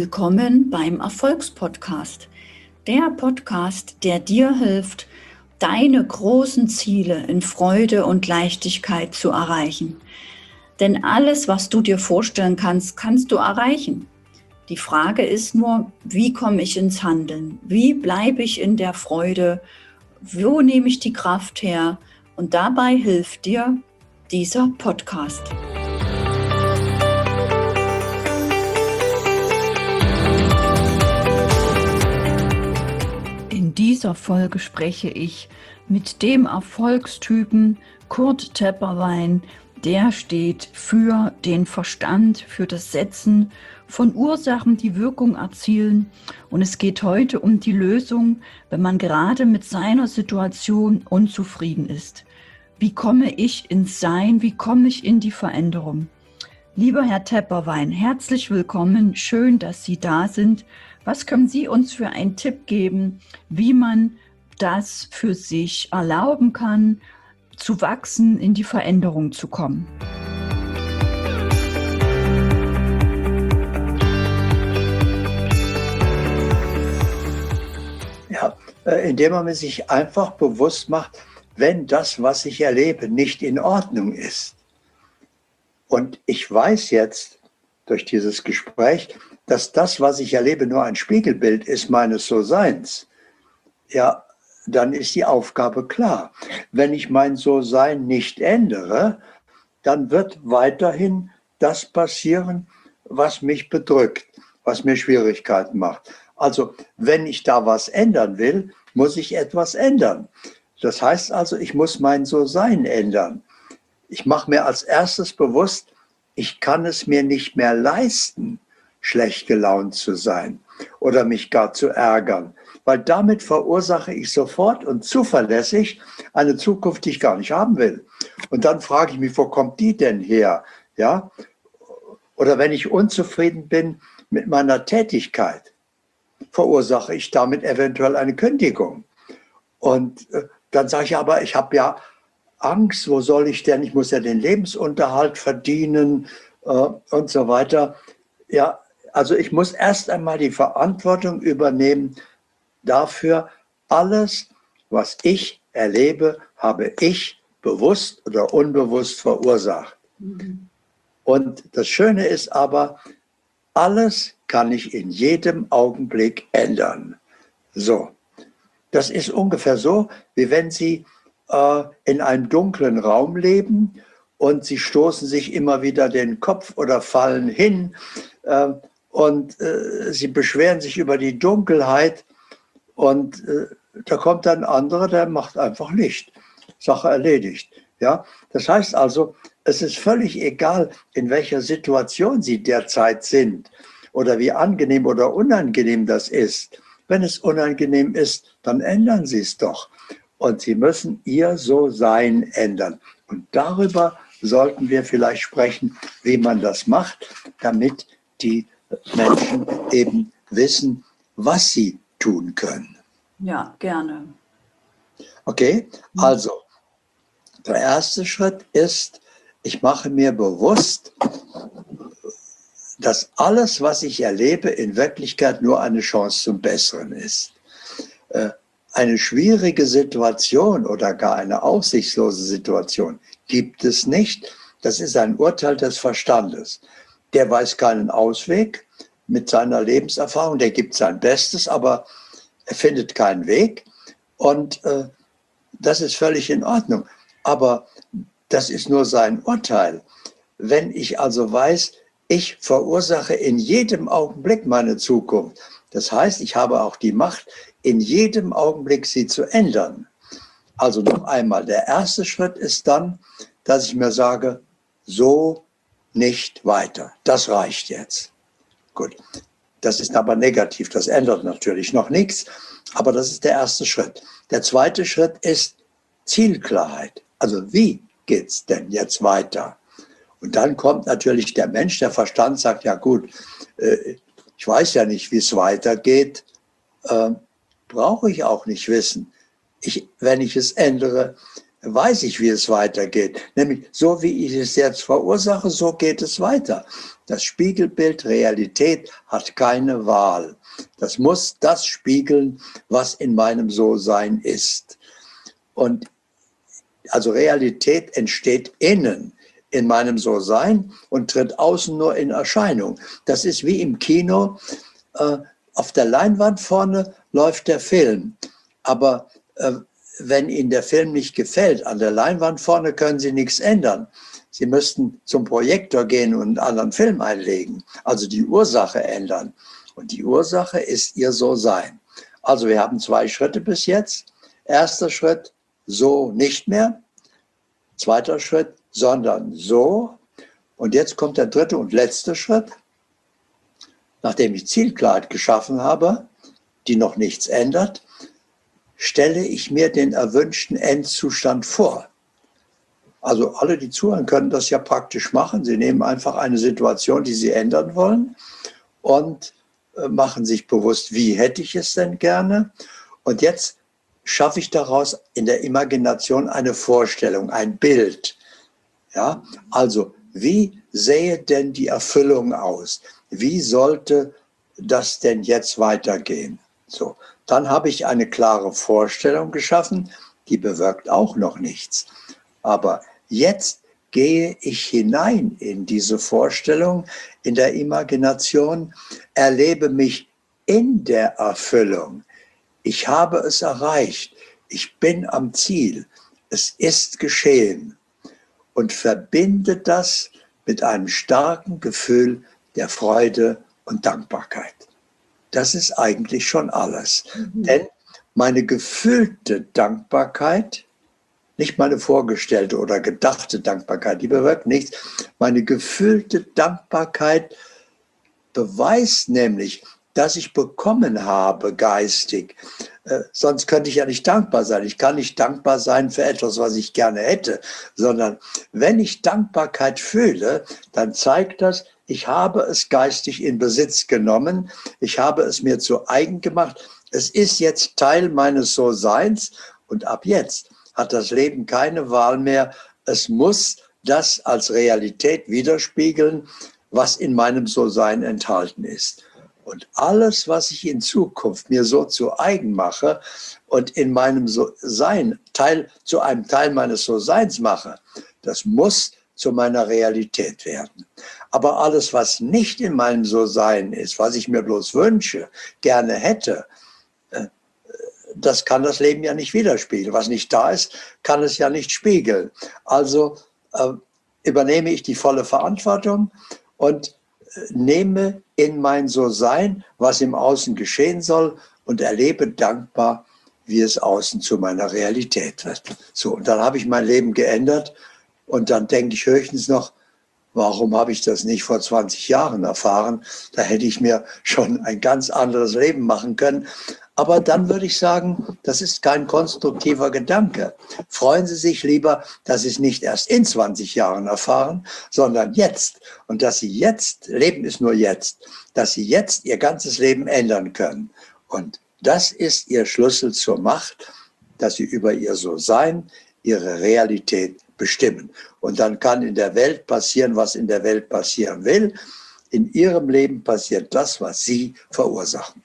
Willkommen beim Erfolgspodcast. Der Podcast, der dir hilft, deine großen Ziele in Freude und Leichtigkeit zu erreichen. Denn alles, was du dir vorstellen kannst, kannst du erreichen. Die Frage ist nur, wie komme ich ins Handeln? Wie bleibe ich in der Freude? Wo nehme ich die Kraft her? Und dabei hilft dir dieser Podcast. In dieser Folge spreche ich mit dem Erfolgstypen Kurt Tepperwein. Der steht für den Verstand, für das Setzen von Ursachen, die Wirkung erzielen. Und es geht heute um die Lösung, wenn man gerade mit seiner Situation unzufrieden ist. Wie komme ich ins Sein? Wie komme ich in die Veränderung? Lieber Herr Tepperwein, herzlich willkommen. Schön, dass Sie da sind. Was können Sie uns für einen Tipp geben, wie man das für sich erlauben kann, zu wachsen, in die Veränderung zu kommen? Ja, indem man sich einfach bewusst macht, wenn das, was ich erlebe, nicht in Ordnung ist. Und ich weiß jetzt durch dieses Gespräch, dass das, was ich erlebe, nur ein Spiegelbild ist meines So-Seins. Ja, dann ist die Aufgabe klar. Wenn ich mein So-Sein nicht ändere, dann wird weiterhin das passieren, was mich bedrückt, was mir Schwierigkeiten macht. Also, wenn ich da was ändern will, muss ich etwas ändern. Das heißt also, ich muss mein So-Sein ändern. Ich mache mir als erstes bewusst, ich kann es mir nicht mehr leisten, schlecht gelaunt zu sein oder mich gar zu ärgern, weil damit verursache ich sofort und zuverlässig eine Zukunft, die ich gar nicht haben will. Und dann frage ich mich, wo kommt die denn her? Ja? Oder wenn ich unzufrieden bin mit meiner Tätigkeit, verursache ich damit eventuell eine Kündigung. Und dann sage ich aber, ich habe ja Angst, wo soll ich denn? Ich muss ja den Lebensunterhalt verdienen und so weiter. Ja, also ich muss erst einmal die Verantwortung übernehmen dafür, alles, was ich erlebe, habe ich bewusst oder unbewusst verursacht. Mhm. Und das Schöne ist aber, alles kann ich in jedem Augenblick ändern. So, das ist ungefähr so, wie wenn Sie in einem dunklen Raum leben und Sie stoßen sich immer wieder den Kopf oder fallen hin und Sie beschweren sich über die Dunkelheit und da kommt ein anderer, der macht einfach Licht. Sache erledigt. Ja? Das heißt also, es ist völlig egal, in welcher Situation Sie derzeit sind oder wie angenehm oder unangenehm das ist. Wenn es unangenehm ist, dann ändern Sie es doch. Und Sie müssen Ihr So-Sein ändern. Und darüber sollten wir vielleicht sprechen, wie man das macht, damit die Menschen eben wissen, was sie tun können. Ja, gerne. Okay, also der erste Schritt ist, ich mache mir bewusst, dass alles, was ich erlebe, in Wirklichkeit nur eine Chance zum Besseren ist. Eine schwierige Situation oder gar eine aussichtslose Situation gibt es nicht. Das ist ein Urteil des Verstandes. Der weiß keinen Ausweg mit seiner Lebenserfahrung, der gibt sein Bestes, aber er findet keinen Weg. Und das ist völlig in Ordnung. Aber das ist nur sein Urteil. Wenn ich also weiß, ich verursache in jedem Augenblick meine Zukunft. Das heißt, ich habe auch die Macht, in jedem Augenblick sie zu ändern. Also noch einmal, der erste Schritt ist dann, dass ich mir sage, so nicht weiter. Das reicht jetzt. Gut, das ist aber negativ, das ändert natürlich noch nichts, aber das ist der erste Schritt. Der zweite Schritt ist Zielklarheit. Also wie geht's denn jetzt weiter? Und dann kommt natürlich der Mensch, der Verstand sagt, ja gut, ich weiß ja nicht, wie es weitergeht, brauche ich auch nicht wissen. Wenn ich es ändere, weiß ich, wie es weitergeht. Nämlich so, wie ich es jetzt verursache, so geht es weiter. Das Spiegelbild Realität hat keine Wahl. Das muss das spiegeln, was in meinem So-Sein ist. Und also Realität entsteht innen in meinem So-Sein und tritt außen nur in Erscheinung. Das ist wie im Kino. Auf der Leinwand vorne läuft der Film. Aber wenn Ihnen der Film nicht gefällt, an der Leinwand vorne können Sie nichts ändern. Sie müssten zum Projektor gehen und einen anderen Film einlegen, also die Ursache ändern. Und die Ursache ist Ihr So-Sein. Also wir haben 2 Schritte bis jetzt. Erster Schritt, so nicht mehr. Zweiter Schritt, sondern so. Und jetzt kommt der dritte und letzte Schritt. Nachdem ich Zielklarheit geschaffen habe, die noch nichts ändert, stelle ich mir den erwünschten Endzustand vor. Also alle, die zuhören, können das ja praktisch machen. Sie nehmen einfach eine Situation, die sie ändern wollen und machen sich bewusst, wie hätte ich es denn gerne? Und jetzt schaffe ich daraus in der Imagination eine Vorstellung, ein Bild. Ja? Also, wie sähe denn die Erfüllung aus? Wie sollte das denn jetzt weitergehen? So, dann habe ich eine klare Vorstellung geschaffen, die bewirkt auch noch nichts. Aber jetzt gehe ich hinein in diese Vorstellung, in der Imagination, erlebe mich in der Erfüllung. Ich habe es erreicht. Ich bin am Ziel. Es ist geschehen. Und verbinde das mit einem starken Gefühl der Freude und Dankbarkeit. Das ist eigentlich schon alles. Denn meine gefühlte Dankbarkeit, nicht meine vorgestellte oder gedachte Dankbarkeit, die bewirkt nichts. Meine gefühlte Dankbarkeit beweist nämlich, dass ich bekommen habe geistig. Sonst könnte ich ja nicht dankbar sein. Ich kann nicht dankbar sein für etwas, was ich gerne hätte, sondern wenn ich Dankbarkeit fühle, dann zeigt das, ich habe es geistig in Besitz genommen. Ich habe es mir zu eigen gemacht. Es ist jetzt Teil meines So-Seins und ab jetzt hat das Leben keine Wahl mehr. Es muss das als Realität widerspiegeln, was in meinem So-Sein enthalten ist. Und alles, was ich in Zukunft mir so zu eigen mache und in meinem So-Sein zu einem Teil meines So-Seins mache, das muss zu meiner Realität werden. Aber alles, was nicht in meinem So-Sein ist, was ich mir bloß wünsche, gerne hätte, das kann das Leben ja nicht widerspiegeln. Was nicht da ist, kann es ja nicht spiegeln. Also übernehme ich die volle Verantwortung und nehme in mein So-Sein, was im Außen geschehen soll, und erlebe dankbar, wie es außen zu meiner Realität wird. So, und dann habe ich mein Leben geändert und dann denke ich höchstens noch, warum habe ich das nicht vor 20 Jahren erfahren? Da hätte ich mir schon ein ganz anderes Leben machen können. Aber dann würde ich sagen, das ist kein konstruktiver Gedanke. Freuen Sie sich lieber, dass Sie es nicht erst in 20 Jahren erfahren, sondern jetzt. Und dass Sie jetzt, Leben ist nur jetzt, dass Sie jetzt Ihr ganzes Leben ändern können. Und das ist Ihr Schlüssel zur Macht, dass Sie über Ihr So-Sein, Ihre Realität bestimmen. Und dann kann in der Welt passieren, was in der Welt passieren will. In Ihrem Leben passiert das, was Sie verursachen.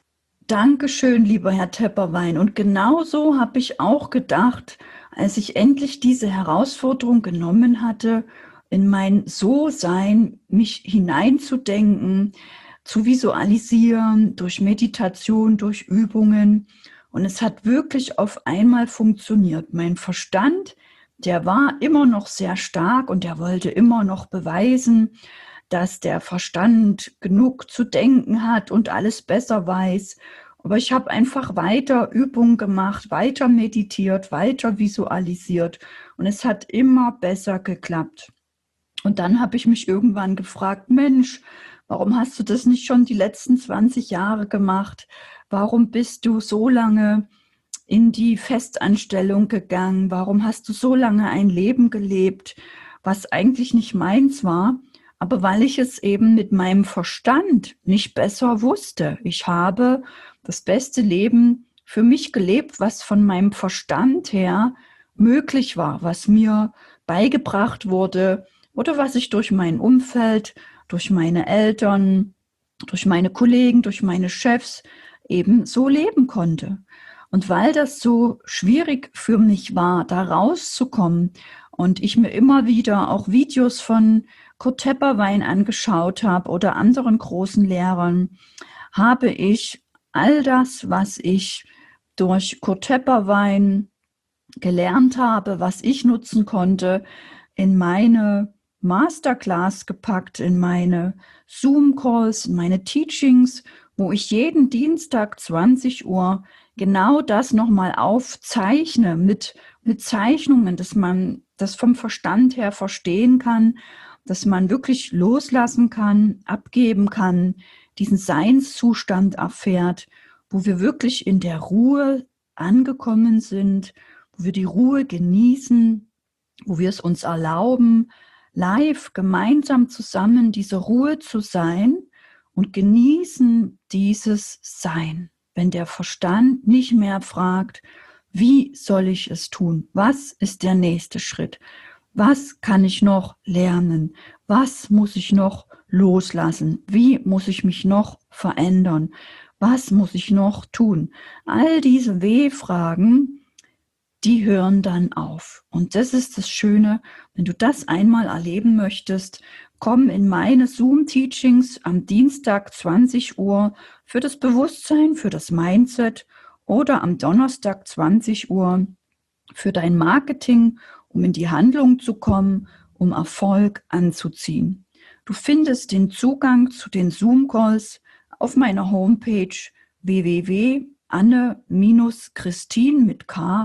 Dankeschön, lieber Herr Tepperwein. Und genauso habe ich auch gedacht, als ich endlich diese Herausforderung genommen hatte, in mein So-Sein mich hineinzudenken, zu visualisieren, durch Meditation, durch Übungen. Und es hat wirklich auf einmal funktioniert. Mein Verstand, der war immer noch sehr stark und der wollte immer noch beweisen, dass der Verstand genug zu denken hat und alles besser weiß. Aber ich habe einfach weiter Übungen gemacht, weiter meditiert, weiter visualisiert und es hat immer besser geklappt. Und dann habe ich mich irgendwann gefragt, Mensch, warum hast du das nicht schon die letzten 20 Jahre gemacht? Warum bist du so lange in die Festanstellung gegangen? Warum hast du so lange ein Leben gelebt, was eigentlich nicht meins war? Aber weil ich es eben mit meinem Verstand nicht besser wusste. Ich habe das beste Leben für mich gelebt, was von meinem Verstand her möglich war, was mir beigebracht wurde oder was ich durch mein Umfeld, durch meine Eltern, durch meine Kollegen, durch meine Chefs eben so leben konnte. Und weil das so schwierig für mich war, da rauszukommen und ich mir immer wieder auch Videos von Kurt Tepperwein angeschaut habe oder anderen großen Lehrern, habe ich all das, was ich durch Kurt Tepperwein gelernt habe, was ich nutzen konnte, in meine Masterclass gepackt, in meine Zoom-Calls, in meine Teachings, wo ich jeden Dienstag 20 Uhr genau das nochmal aufzeichne mit Zeichnungen, dass man das vom Verstand her verstehen kann, dass man wirklich loslassen kann, abgeben kann, diesen Seinszustand erfährt, wo wir wirklich in der Ruhe angekommen sind, wo wir die Ruhe genießen, wo wir es uns erlauben, live gemeinsam zusammen diese Ruhe zu sein und genießen dieses Sein. Wenn der Verstand nicht mehr fragt, wie soll ich es tun? Was ist der nächste Schritt? Was kann ich noch lernen? Was muss ich noch loslassen? Wie muss ich mich noch verändern? Was muss ich noch tun? All diese W-Fragen, die hören dann auf. Und das ist das Schöne, wenn du das einmal erleben möchtest, komm in meine Zoom-Teachings am Dienstag 20 Uhr für das Bewusstsein, für das Mindset oder am Donnerstag 20 Uhr für dein Marketing, um in die Handlung zu kommen, um Erfolg anzuziehen. Du findest den Zugang zu den Zoom-Calls auf meiner Homepage www.anne-christin mit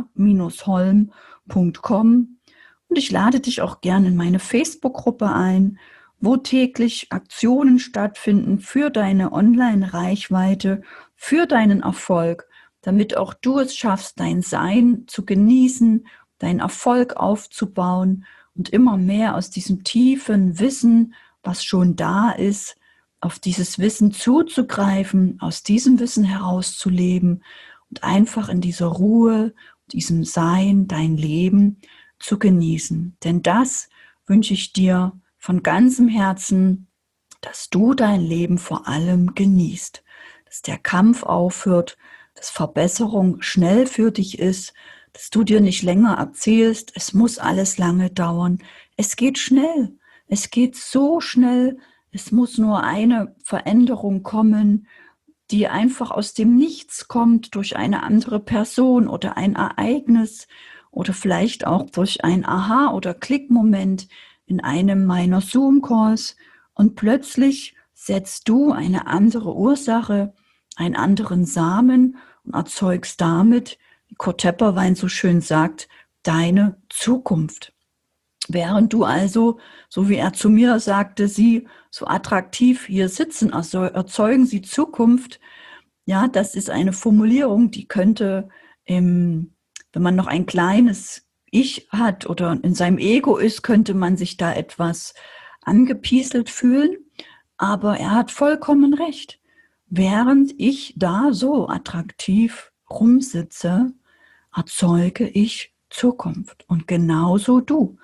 k-holm.com und ich lade dich auch gerne in meine Facebook-Gruppe ein, wo täglich Aktionen stattfinden für deine Online-Reichweite, für deinen Erfolg, damit auch du es schaffst, dein Sein zu genießen, deinen Erfolg aufzubauen und immer mehr aus diesem tiefen Wissen, was schon da ist, auf dieses Wissen zuzugreifen, aus diesem Wissen herauszuleben und einfach in dieser Ruhe, diesem Sein, dein Leben zu genießen. Denn das wünsche ich dir von ganzem Herzen, dass du dein Leben vor allem genießt, dass der Kampf aufhört, dass Verbesserung schnell für dich ist, dass du dir nicht länger erzählst, es muss alles lange dauern. Es geht schnell, es geht so schnell, es muss nur eine Veränderung kommen, die einfach aus dem Nichts kommt durch eine andere Person oder ein Ereignis oder vielleicht auch durch ein Aha- oder Klickmoment in einem meiner Zoom-Calls und plötzlich setzt du eine andere Ursache, einen anderen Samen und erzeugst damit, wie Kurt Tepperwein so schön sagt, deine Zukunft. Während du also, so wie er zu mir sagte, sie so attraktiv hier sitzen, also erzeugen sie Zukunft. Ja, das ist eine Formulierung, die könnte, wenn man noch ein kleines Ich hat oder in seinem Ego ist, könnte man sich da etwas angepieselt fühlen. Aber er hat vollkommen recht. Während ich da so attraktiv rumsitze, erzeuge ich Zukunft. Und genauso du.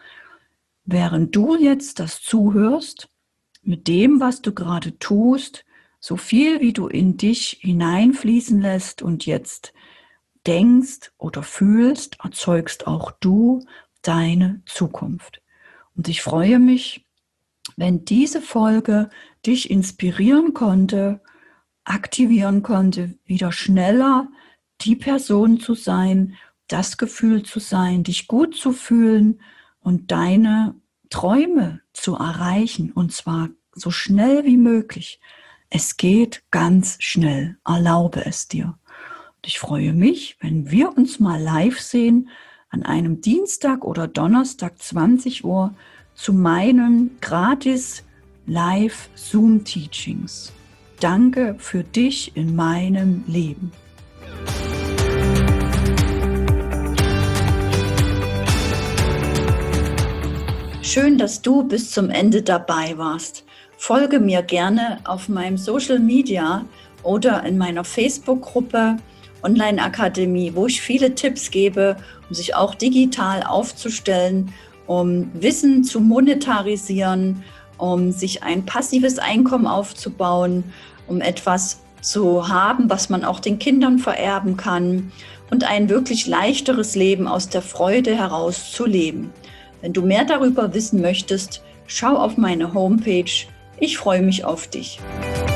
Während du jetzt das zuhörst, mit dem, was du gerade tust, so viel wie du in dich hineinfließen lässt und jetzt denkst oder fühlst, erzeugst auch du deine Zukunft. Und ich freue mich, wenn diese Folge dich inspirieren konnte, aktivieren konnte, wieder schneller die Person zu sein, das Gefühl zu sein, dich gut zu fühlen und deine Träume zu erreichen, und zwar so schnell wie möglich. Es geht ganz schnell, erlaube es dir. Und ich freue mich, wenn wir uns mal live sehen an einem Dienstag oder Donnerstag 20 Uhr zu meinen gratis Live-Zoom-Teachings. Danke für dich in meinem Leben. Schön, dass du bis zum Ende dabei warst. Folge mir gerne auf meinem Social Media oder in meiner Facebook-Gruppe Online-Akademie, wo ich viele Tipps gebe, um sich auch digital aufzustellen, um Wissen zu monetarisieren, um sich ein passives Einkommen aufzubauen, um etwas zu haben, was man auch den Kindern vererben kann und ein wirklich leichteres Leben aus der Freude heraus zu leben. Wenn du mehr darüber wissen möchtest, schau auf meine Homepage. Ich freue mich auf dich.